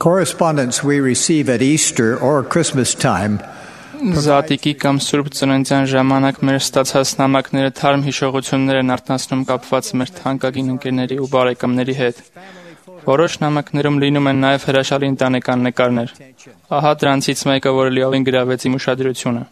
Correspondence we receive at Easter or Christmas time Զատիկի կամ Սուրբ Ծննդյան ժամանակ մեր ստացած նամակները թարմ հիշողություններ են արթնացնում կապված մեր թանկագին ընկերների ու բարեկամների հետ։ Որոշ նամակներում լինում են նաև հրաշալի ընտանեկան նկարներ։ Ահա դրանցից մեկը, որը լիովին գրավեց իմ ուշադրությունը։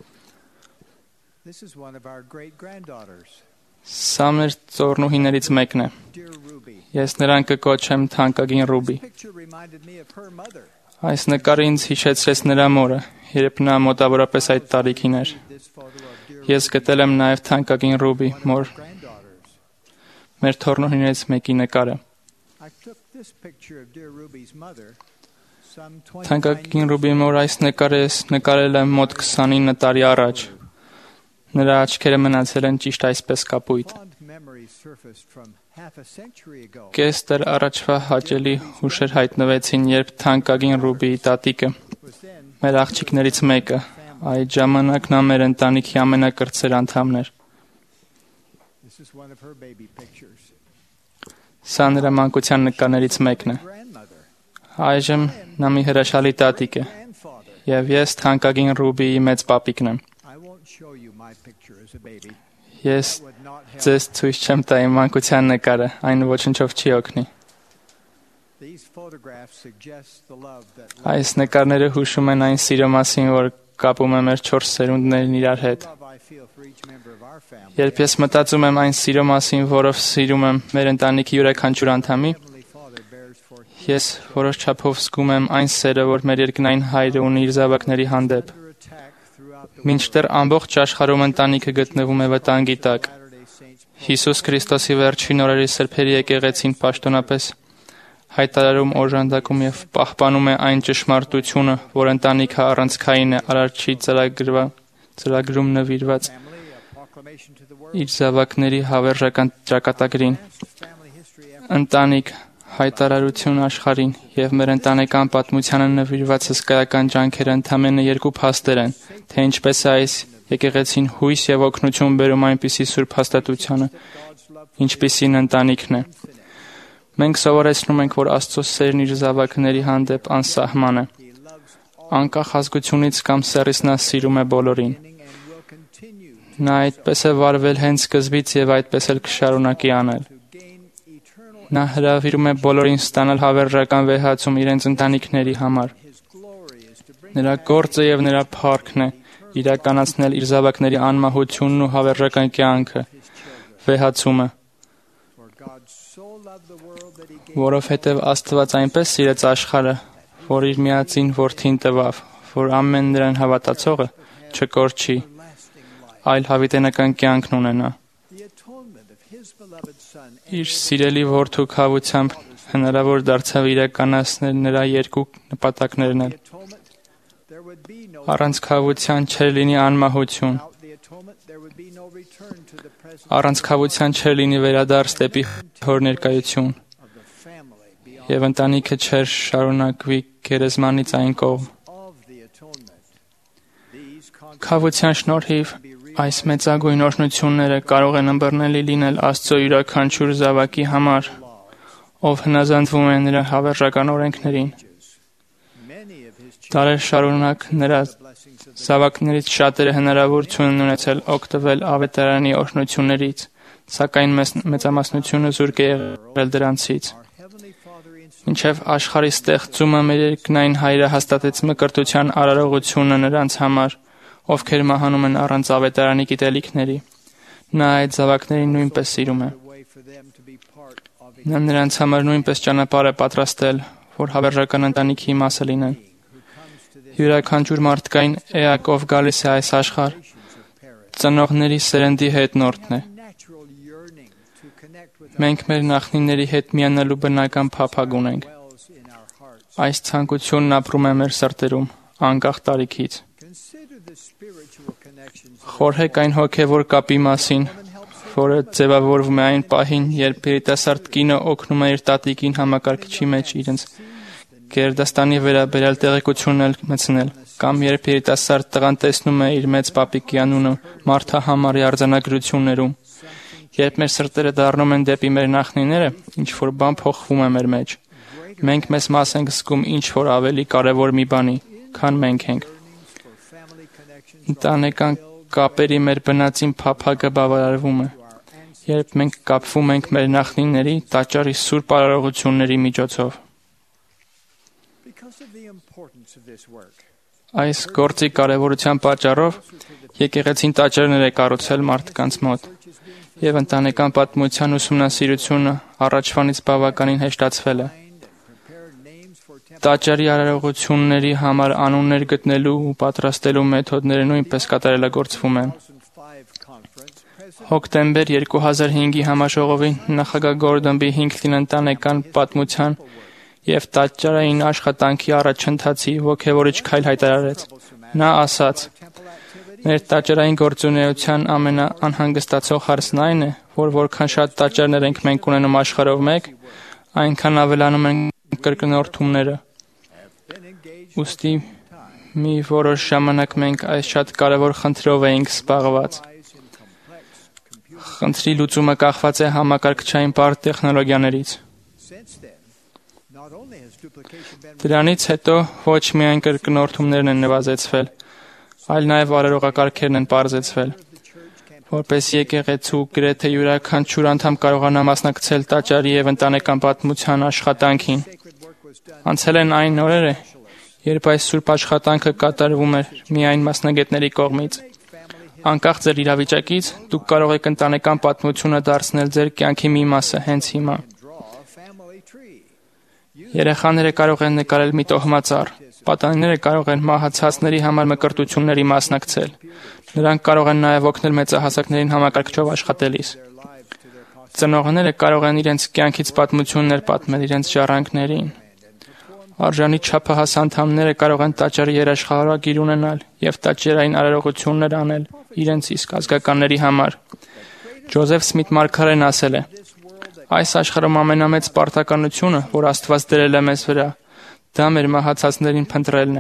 Սա մեր ծոռնուհիներից մեկն է։ Ես նրան կկոչեմ թանկագին Ռուբի։ Այս նկարը ինձ հիշեցրեց նրա մորը, երբ նա մոտավորապես այդ տարիքին էր։ Ես գտել եմ նաև թանկագին Ռուբի մոր մեր թոռնուհիներից մեկի նկարը։ Թանկագին Ռուբի մոր այս նկարը ես նկարել եմ մոտ 29 տարի առաջ։ Նրա աչքերը մնացել են ճիշտ այսպես կապույտ։ Կես դար առաջվա հաճելի հուշեր հայտնվեցին, երբ թանկագին Ռուբիի տատիկը, մեր աղջիկներից մեկը, այդ ժամանակ նա մեր ընտանիքի ամենակրտսեր անդամն էր։ Սա նրա մանկության նկարներից մեկն է։ Այժմ նա մի հրաշալի տատիկ է, և ես թանկագին Ռուբիի մեծ պապիկն եմ։ Ես ձեզ ցույց չեմ տա իմ մանկության նկարը, այն ոչնչով չի օգնի։ Այս նկարները հուշում են այն սիրո մասին, որ կապում է մեր 4 սերունդներն իրար հետ։ Երբ ես մտածում եմ այն սիրո մասին, որով սիրում եմ մեր ընտանիքի յուրաքանչյուր անդամի, ես որոշ չափով զգում եմ այն սերը, որ մեր երկնային Հայրը ունի իր զավակների հանդեպ։ Մինչդեռ ամբողջ աշխարհում ընտանիքը գտնվում է վտանգի տակ։ Հիսուս Քրիստոսի վերջին օրերի սրբերի եկեղեցին պաշտոնապես հայտարարում, օժանդակում և պահպանում է այն ճշմարտությունը, որ ընտանիքը առանցքային է Արարչի ծրագրում նվիրված իր զավակների հավերժական ճակատագրին։ Ընտանիք, հայտարարություն աշխարհին և մեր ընտանեկան պատմությանը նվիրված հսկայական ջանքերը ընդամենը 2 փաստեր են, թե ինչպես է այս եկեղեցին հույս և օգնություն բերում այնպիսի սուրբ հաստատությանը, ինչպիսին ընտանիքն է։ Մենք սովորեցնում ենք, որ Աստծո սերն իր զավակների հանդեպ անսահման է։ Անկախ ազգությունից կամ սեռից նա սիրում է բոլորին։ Նա այդպես է վարվել հենց սկզբից և այդպես էլ կշարունակի անել։ Նա հրավիրում է բոլորին ստանալ հավերժական վեհացում իրենց ընտանիքների համար։ Նրա գործը և նրա փառքն է իրականացնել իր զավակների անմահությունն ու հավերժական կյանքը, վեհացումը։ Որովհետև Աստված այնպես սիրեց աշխարհը, որ իր միածին որդին տվավ, որ ամեն նրան հավատացողը չկորչի, այլ հավիտենական կյանքն ունենա։ Իր սիրելի որդու քավությամբ հնարավոր դարձավ իրականացնել նրա 2 նպատակներն էլ։ Առանց քավության չէր լինի անմահություն։ Առանց քավության չէր լինի վերադարձ դեպի հոր ներկայություն։ Եվ ընտանիքը չէր շարունակվի գերեզմանից այն կողմ։ Քավության շնորհիվ այս մեծագույն օրհնությունները կարող են ըմբռնելի լինել Աստծո յուրաքանչյուր զավակի համար, ով հնազանդվում է նրա հավերժական օրենքներին։ Դարեր շարունակ նրա զավակներից շատերը հնարավորություն են ունեցել օգտվել ավետարանի օրհնություններից, սակայն մեծամասնությունը զուրկ է եղել դրանցից։ Մինչև աշխարհի ստեղծումը մեր երկնային Հայրը հաստատեց մկրտության արարողությունը նրանց համար, ովքեր մահանում են առանց ավետարանի գիտելիքների։ Նա այդ զավակներին նույնպես սիրում է։ Նա նրանց համար նույնպես ճանապարհ է պատրաստել, որ հավերժական ընտանիքի մասը լինեն։ Յուրաքանչյուր մարդկային էակ, ով գալիս է այս աշխարհ, ծնողների սերնդի հետնորդն է։ Մենք մեր նախնիների հետ միանալու բնական փափագ ունենք։ Այս ցանկությունն ապրում է մեր սրտերում, անկախ տարիքից։ Խորհեք այն հոգևոր կապի մասին, որը ձևավորվում է այն պահին, երբ երիտասարդ կինը օգնում է իր տատիկին համակարգչի մեջ իրենց գերդաստանի վերաբերյալ տեղեկությունն մտցնել, կամ երբ երիտասարդ տղան տեսնում է իր մեծ պապիկի անունը մարդահամարի արձանագրություններում, երբ մեր սրտերը դառնում են դեպի մեր նախնիները, ինչ որ բան փոխվում է մեր մեջ։ Մենք մեզ մաս ենք զգում ինչ-որ ավելի կարևոր մի բանի, քան մենք ենք։ Ընտանեկան կապերի մեր բնածին փափագը բավարարվում է, երբ մենք կապվում ենք մեր նախնիների տաճարի սուրբ արարողությունների միջոցով։ Այս գործի կարևորության պատճառով եկեղեցին տաճարներ է կառուցել մարդկանց մոտ, եւ ընտանեկան պատմության ուսումնասիրությունը առաջվանից բավականին հեշտացվել է։ Տաճարի արարողությունների համար անուններ գտնելու ու պատրաստելու մեթոդները նույնպես կատարելագործվում են։ Հոկտեմբեր 2005-ի համաժողովի նախագահ Գորդոն B. Հինքլին ընտանեկան պատմության եւ տաճարային աշխատանքի առաջընթացի ոգևորիչ քայլ հայտարարեց։ Նա ասաց. «Մեր տաճարային գործունեության ամենաանհանգստացող հարցն այն է, որ որքան շատ տաճարներ ենք մենք ունենում աշխարհով մեկ, այնքան ավելանում են կրկնորդումները։ Ուստի մի որոշ ժամանակ մենք այս շատ կարևոր խնդրով էինք զբաղված։ Խնդրի լուծումը կախված է համակարգչային բարդ տեխնոլոգիաներից։ Դրանից հետո ոչ միայն կրկնորդումներն են նվազեցվել, այլ նաև արարողակարգերն են պարզեցվել, որպես եկեղեցու գրեթե յուրաքանչյուր անդամ կարողանա մասնակցել տաճարի եւ ընտանեկան պատմության աշխատանքին։ Անցել են այն օրերը, երբ այս սուրբ աշխատանքը կատարվում էր միայն մասնագետների կողմից։ Անկախ ձեր իրավիճակից, դուք կարող եք ընտանեկան պատմությունը դարձնել ձեր կյանքի մի մասը հենց հիմա։ Երեխաները կարող են նկարել մի տոհմածառ, պատանիները կարող են մահացածների համար մկրտությունների մասնակցել։ Նրանք կարող են նաև օգնել մեծահասակներին համակարգչով աշխատելիս։ Ծնողները կարող են իրենց կյանքից պատմություններ պատմել իրենց ժառանգներին։ Արժանի չափահաս անդամները կարող են տաճարի երաշխավորագիր ունենալ եւ տաճարային արարողություններ անել իրենց իսկ ազգականների համար։ Ջոզեֆ Սմիթ մարգարեն ասել է. «Այս աշխարհում ամենամեծ պարտականությունը, որ Աստված դրել է մեզ վրա, դա մեր մահացածներին փնտրելն է»։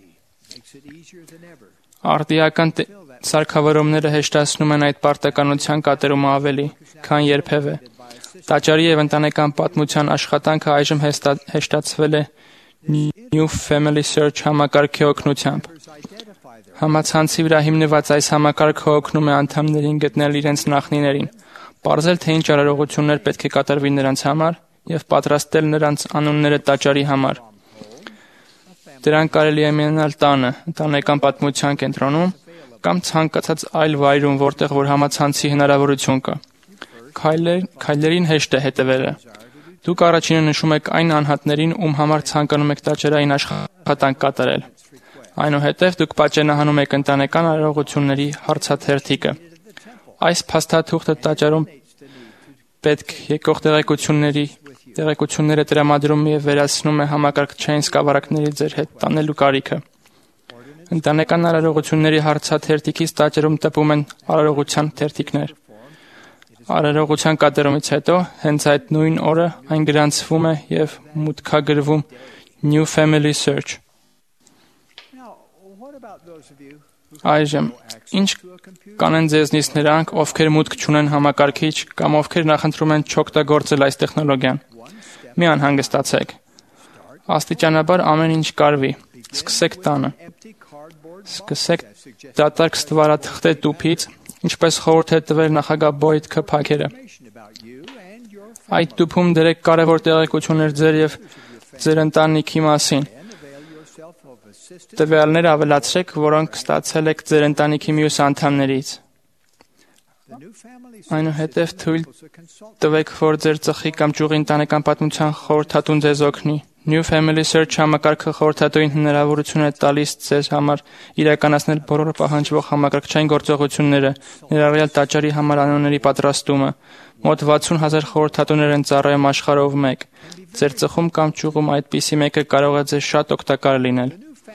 Արդիական սարքավորումները հեշտացնում են այդ պարտականության կատարումը ավելի, քան երբևէ։ Տաճարի եւ ընտանեկան պատմության աշխատանքը այժմ հեշտացվել է New Family Search համակարգի օգնությամբ։ Համացանցի վրա հիմնված այս համակարգը օգնում է անդամներին գտնել իրենց նախնիներին, պարզել թե ինչ արարողություններ պետք է կատարվի նրանց համար եւ պատրաստել նրանց անունները տաճարի համար։ Դրան կարելի է միանալ տանը, ընտանեկան պատմության կենտրոնում կամ ցանկացած այլ վայրում, որտեղ որ համացանցի հնարավորություն կա։ Քայլերին հեշտ է հետևելը։ Դուք առաջինը նշում եք այն անհատներին, ում համար ցանկանում եք տաճարային աշխատանք կատարել։ Այնուհետև դուք պատճենահանում եք ընտանեկան արարողությունների հարցաթերթիկը։ Այս փաստաթուղթը տաճարում պետք եկող տեղեկությունները տրամադրում եւ վերացնում է համակարգչային սկավառակների ձեր հետ տանելու կարիքը։ Ընտանեկան արարողությունների հարցաթերթիկից տաճարում տպում են արարողության թերթիկներ։ Արարողության կատարումից հետո, հենց այդ նույն օրը այն գրանցվում է եւ մուտքագրվում New Family Search։ Այժմ, ինչ կանեն ձեզնից նրանք, ովքեր մուտք չունեն համակարգիչ կամ ովքեր նախընտրում են չօգտագործել այս տեխնոլոգիան։ Մի անհանգստացեք։ Աստիճանաբար ամեն ինչ կարվի։ Սկսեք տանը։ Սկսեք դատարկ ստվարաթղթե տուփից, ինչպես խորհուրդ է տվել նախագահ Բոյդ Ք. Փաքերը։ Այդ տուփում դրեք կարևոր տեղեկություններ ձեր եւ ձեր ընտանիքի մասին։ Տվյալներ ավելացրեք, որոնք ստացել եք ձեր ընտանիքի մյուս անդամներից։ Այնուհետև թույլ տվեք, որ ձեր ծխի կամ ճյուղի ընտանեկան պատմության խորհրդատուն ձեզ օգնի։ New Family Search համակարգը խորհրդատուին հնարավորություն է տալիս ձեզ համար իրականացնել բոլոր պահանջվող համակարգչային գործողությունները, ներառյալ տաճարի համար անունների պատրաստումը։ Մոտ 60,000 խորհրդատուներ են ծառայում աշխարհով մեկ։ Ձեր ծխում կամ ճյուղում այդպիսի մեկը կարող է ձեզ շատ օգտակար լինել։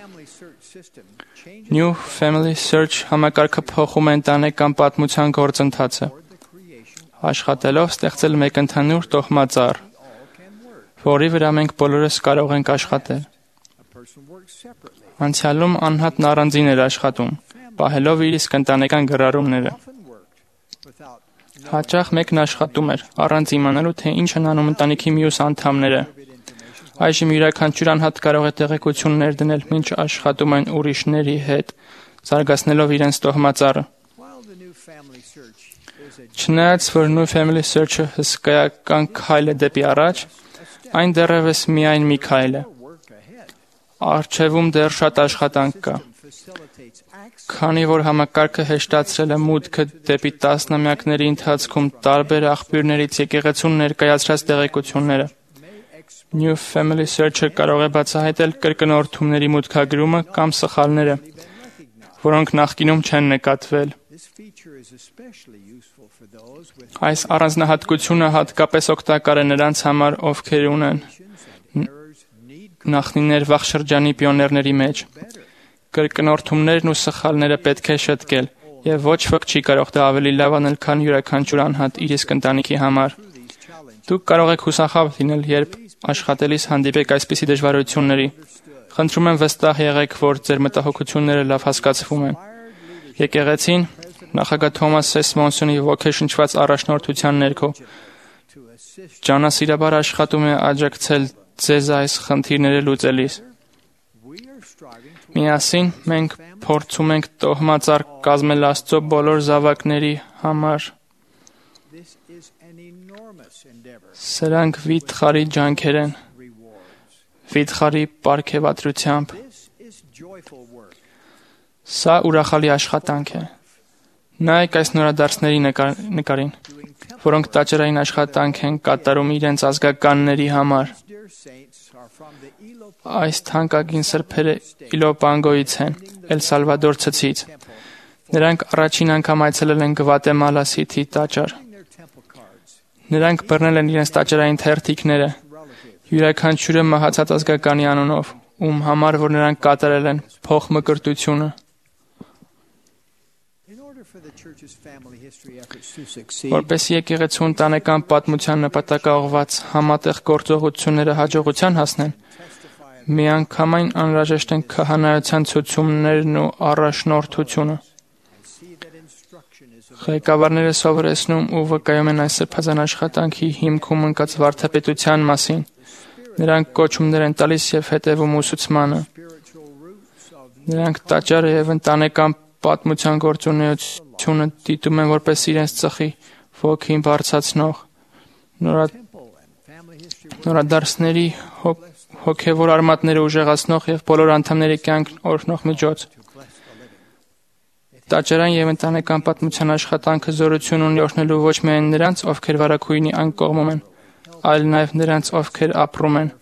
New Family Search համակարգը փոխում է ընտանեկան պատմության գործընթացը, աշխատելով ստեղծել մեկ ընդհանուր տոհմածառ, որի վրա մենք բոլորս կարող ենք աշխատել։ Անցյալում անհատն առանձին էր աշխատում, պահելով իր իսկ ընտանեկան գրառումները։ Հաճախ մեկն աշխատում էր, առանց իմանալու, թե ինչ են անում ընտանիքի մյուս անդամները։ Այժմ յուրաքանչյուր անհատ կարող է տեղեկություն ներդնել, մինչ աշխատում են ուրիշների հետ, զարգացնելով իրենց տոհմածառը։ Չնայած որ New Family Search-ը հսկայական քայլ է դեպի առաջ, այն դեռևս միայն մի քայլ է։ Առջևում դեռ շատ աշխատանք կա։ Քանի որ համակարգը հեշտացրել է մուտքը դեպի տասնամյակների ընթացքում տարբեր աղբյուրներից եկեղեցուն ներկայացրած տեղեկությունները, New Family Search-ը կարող է բացահայտել կրկնորդումների մուտքագրումը կամ սխալները, որոնք նախկինում չեն նկատվել։ Այս առանձնահատկությունը հատկապես օգտակար է նրանց համար, ովքեր ունեն նախնիներ վաղ շրջանի պիոներների մեջ։ Կրկնորդումներն ու սխալները պետք է շտկել, եւ ոչ ոք չի կարող դա ավելի լավ անել, քան յուրաքանչյուր անհատ իր իսկ ընտանիքի համար։ Դուք կարող եք հուսախաբ լինել, երբ աշխատելիս հանդիպեք այսպիսի դժվարությունների։ Խնդրում եմ վստահ եղեք, որ ձեր մտահոգությունները լավ հասկացվում են։ Եկեղեցին նախագահ Թոմաս S. Մոնսոնի ոգեշնչված առաջնորդության ներքո ջանասիրաբար աշխատում է աջակցել ձեզ այս խնդիրները լուծելիս։ Միասին մենք փորձում ենք տոհմածառ կազմել Աստծո բոլոր զավակների համար։ Սրանք վիթխարի ջանքեր են, վիթխարի պարգևատրությամբ։ Սա ուրախալի աշխատանք է։ Նայեք այս նորադարձների նկարին, որոնք տաճարային աշխատանք են կատարում իրենց ազգականների համար։ Այս թանկագին սրբերը Իլոպանգոից են, Էլ Սալվադոր ցցից։ Նրանք առաջին անգամ այցելել են Գվատեմալա Սիթի տաճար։ Նրանք բռնել են իրենց տաճարային թերթիկները, յուրաքանչյուրը մահացած ազգականի անունով, ում համար որ նրանք կատարել են փոխմկրտությունը։ Որպեսզի եկեղեցու ընտանեկան պատմության նպատակաուղղված համատեղ գործողությունները հաջողության հասնեն, միանգամայն անհրաժեշտ են քահանայության ցուցումներն ու առաջնորդությունը։ Ղեկավարները սովորեցնում ու վկայում են այս սրբազան աշխատանքի հիմքում ընկած վարդապետության մասին։ Նրանք կոչումներ են տալիս եւ հետևում ուսուցմանը։ Նրանք տաճարը եւ ընտանեկան պատմության գործունեությունը դիտում են որպես իրենց ծխի ոգին բարձրացնող, նորադարձների հոգևոր արմատները ուժեղացնող եւ բոլոր անդամների կյանքն օրհնող միջոց։ Տաճարային եւ ընտանեկան պատմության աշխատանքը զորություն ունի օրհնելու ոչ միայն նրանց, ովքեր վարագույրի այն կողմում են, այլ նաեւ նրանց, ովքեր ապրում են։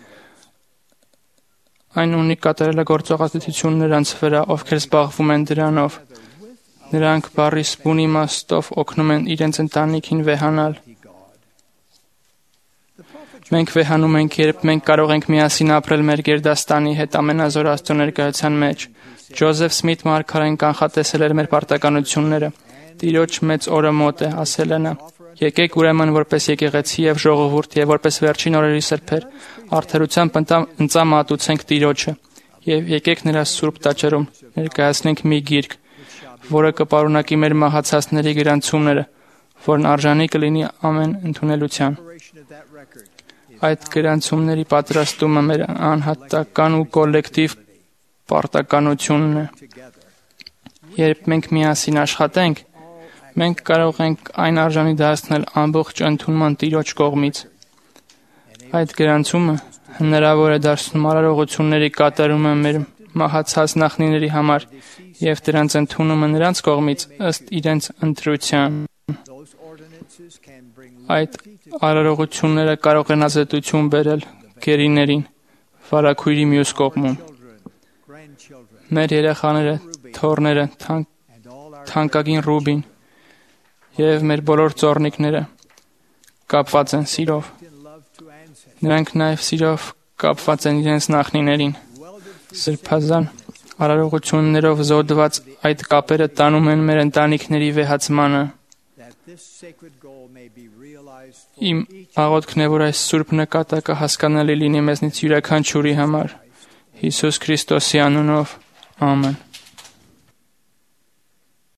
Այն ունի կատարելագործողություն նրանց վրա, ովքեր զբաղվում են դրանով։ Նրանք բառի սպուն իմաստով օգնում են իրենց ընտանիքին վեհանալ։ Մենք վեհանում ենք, երբ մենք կարող ենք միասին ապրել մեր գերդաստանի հետ ամենազոր Աստծո ներկայության մեջ։ Ջոզեֆ Սմիթ մարգարեն կանխատեսել էր մեր պարտականությունները։ Տիրոջ մեծ օրը մոտ է, ասել է նա։ Եկեք ուրեմն որպես եկեղեցի եւ ժողովուրդ եւ որպես վերջին օրերի սրբեր, արդարությամբ ընծամատուցենք Տիրոջը եւ եկեք նրա սուրբ տաճարում ներկայացնենք մի գիրք, որը կպարունակի մեր մահացածների գրանցումները, որն արժանի կլինի ամեն ընդունելության։ Այդ գրանցումների պատրաստումը մեր անհատական ու կոլեկտիվ պարտականությունն է։ Երբ մենք միասին աշխատենք, մենք կարող ենք այն արժանի դարձնել ամբողջ ընդունման Տիրոջ կողմից։ Այդ գրանցումը հնարավոր է դարձնում արարողությունների կատարումը մեր մահացած նախնիների համար եւ դրանց ընդունումը նրանց կողմից ըստ իրենց ընտրության։ Այդ արարողությունները կարող են ազատություն բերել գերիներին վարագույրի մյուս կողմում։ Մեր երեխաները, թոռները, թանկագին Ռուբին եւ մեր բոլոր ծառնիկները կապված են սիրով։ Նրանք նաեւ սիրով կապված են իրենց նախնիներին։ Սրբազան արարողություններով զոդված այդ կապերը տանում են մեր ընտանիքների վեհացմանը։ Իմ աղոթքն է, որ այս սուրբ նկատակը հասկանալի լինի մեզնից յուրաքանչյուրի համար։ Հիսուս Քրիստոսի անունով, ամեն։